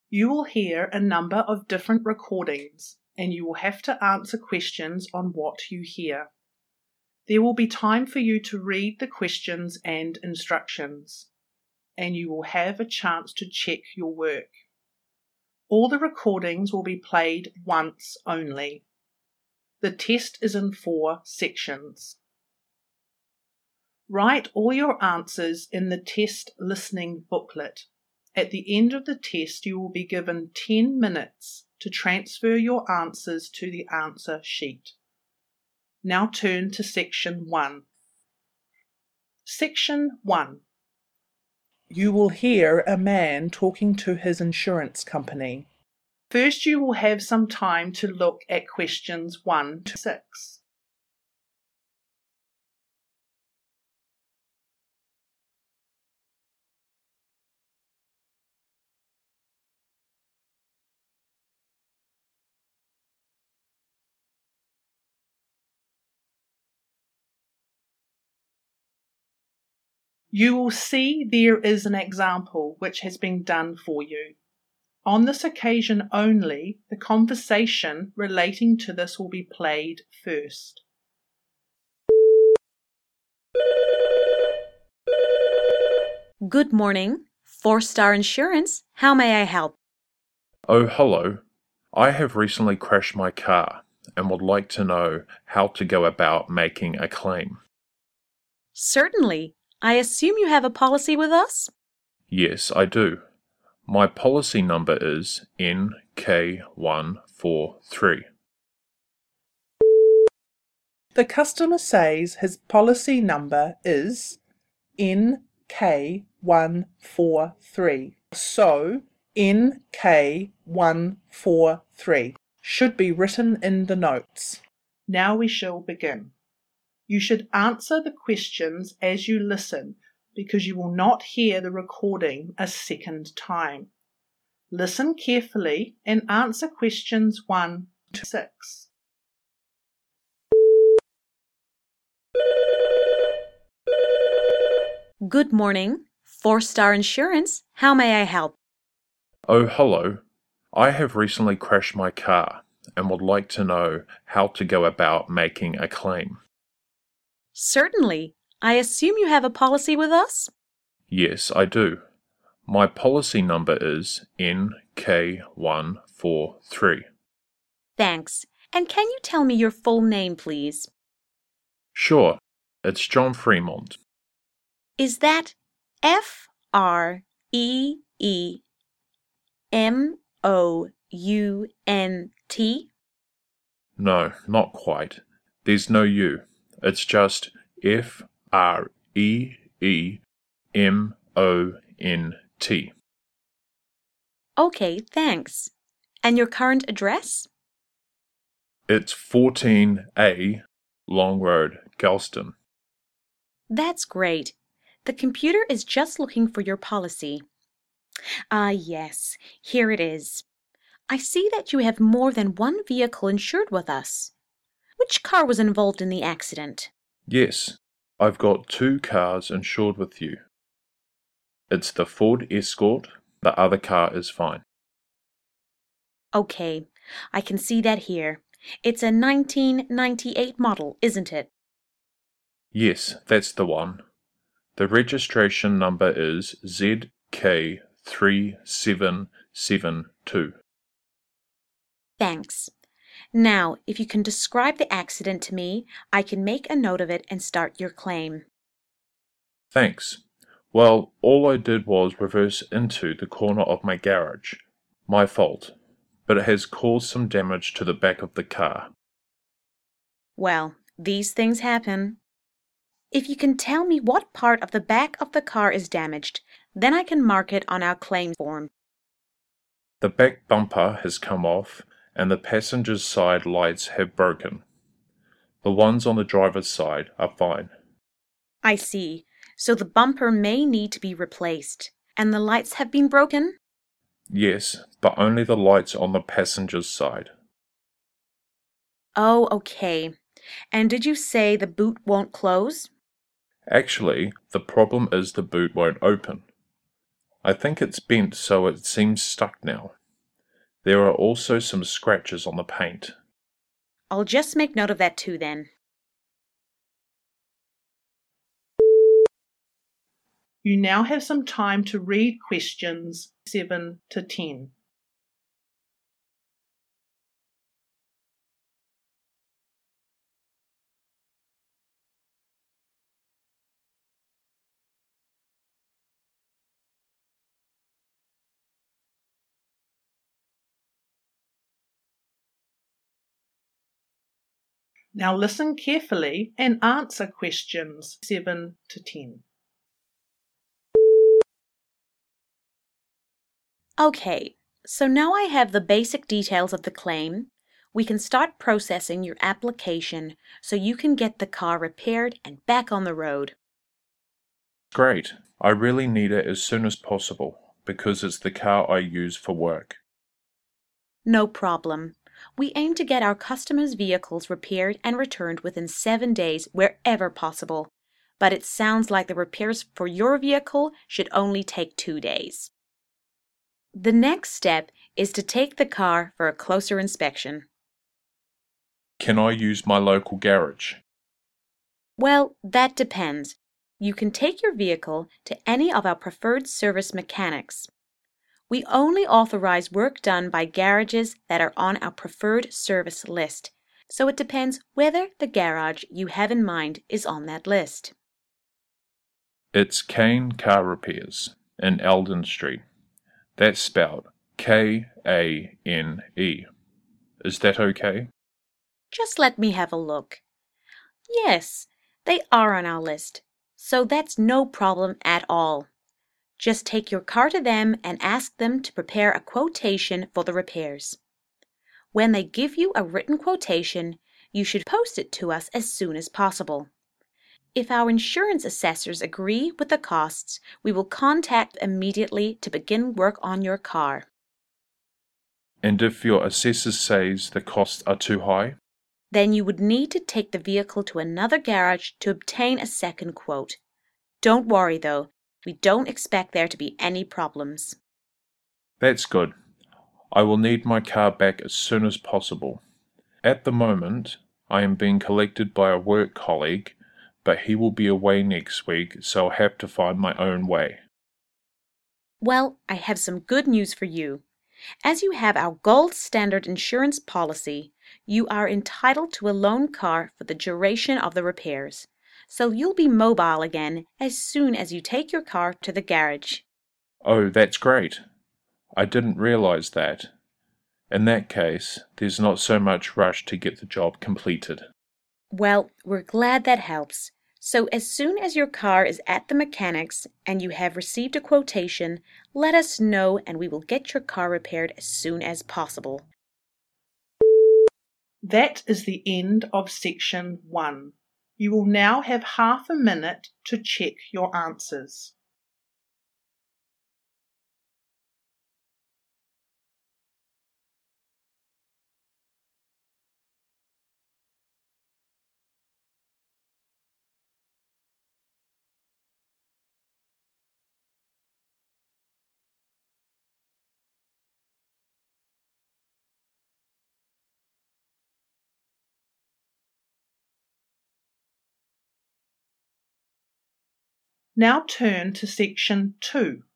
You will hear a number of different recordings, and you will have to answer questions on what you hear. There will be time for you to read the questions and instructions, and you will have a chance to check your work. All the recordings will be played once only. The test is in 4 sections. Write all your answers in the test listening booklet. At the end of the test, you will be given 10 minutes to transfer your answers to the answer sheet. Now turn to Section 1. Section 1. You will hear a man talking to his insurance company. First, you will have some time to look at questions 1 to 6. You will see there is an example which has been done for you. On this occasion only, the conversation relating to this will be played first. Good morning. 4-Star Insurance. How may I help? Oh, hello. I have recently crashed my car and would like to know how to go about making a claim. Certainly. I assume you have a policy with us? Yes, I do. My policy number is NK143. The customer says his policy number is NK143. So, NK143 should be written in the notes. Now we shall begin. You should answer the questions as you listen because you will not hear the recording a second time. Listen carefully and answer questions 1 to 6. Good morning. 4-Star Insurance. How may I help? Oh, hello. I have recently crashed my car and would like to know how to go about making a claim. Certainly. I assume you have a policy with us? Yes, I do. My policy number is NK143. Thanks. And can you tell me your full name, please? Sure, it's John Fremont. Is that Freemount? No, not quite. There's no U. It's just Freemont. Okay, thanks. And your current address? It's 14A Long Road, Galston. That's great. The computer is just looking for your policy. Yes, here it is. I see that you have more than one vehicle insured with us. Which car was involved in the accident? Yes, I've got 2 cars insured with you. It's the Ford Escort. The other car is fine. Okay, I can see that here. It's a 1998 model, isn't it? Yes, that's the one. The registration number is ZK3772. Thanks. Now, if you can describe the accident to me, I can make a note of it and start your claim. Thanks. Well, all I did was reverse into the corner of my garage. My fault. But it has caused some damage to the back of the car. Well, these things happen. If you can tell me what part of the back of the car is damaged, then I can mark it on our claim form. The back bumper has come off and the passenger's side lights have broken. The ones on the driver's side are fine. I see. So the bumper may need to be replaced. And the lights have been broken? Yes, but only the lights on the passenger's side. Oh, okay. And did you say the boot won't close? Actually, the problem is the boot won't open. I think it's bent so it seems stuck now. There are also some scratches on the paint. I'll just make note of that too then. You now have some time to read questions 7 to 10. Now listen carefully and answer questions 7 to 10. Okay, so now I have the basic details of the claim. We can start processing your application so you can get the car repaired and back on the road. Great. I really need it as soon as possible because it's the car I use for work. No problem. We aim to get our customers' vehicles repaired and returned within 7 days wherever possible, but it sounds like the repairs for your vehicle should only take 2 days. The next step is to take the car for a closer inspection. Can I use my local garage? Well, that depends. You can take your vehicle to any of our preferred service mechanics. We only authorize work done by garages that are on our preferred service list, so it depends whether the garage you have in mind is on that list. It's Kane Car Repairs in Eldon Street. That's spelled Kane. Is that okay? Just let me have a look. Yes, they are on our list, so that's no problem at all. Just take your car to them and ask them to prepare a quotation for the repairs. When they give you a written quotation, you should post it to us as soon as possible. If our insurance assessors agree with the costs, we will contact immediately to begin work on your car. And if your assessor says the costs are too high? Then you would need to take the vehicle to another garage to obtain a second quote. Don't worry though, we don't expect there to be any problems. That's good. I will need my car back as soon as possible. At the moment, I am being collected by a work colleague, but he will be away next week, so I'll have to find my own way. Well, I have some good news for you. As you have our gold standard insurance policy, you are entitled to a loan car for the duration of the repairs, so you'll be mobile again as soon as you take your car to the garage. Oh, that's great. I didn't realize that. In that case, there's not so much rush to get the job completed. Well, we're glad that helps. So as soon as your car is at the mechanics and you have received a quotation, let us know and we will get your car repaired as soon as possible. That is the end of section 1. You will now have half a minute to check your answers. Now turn to section 2.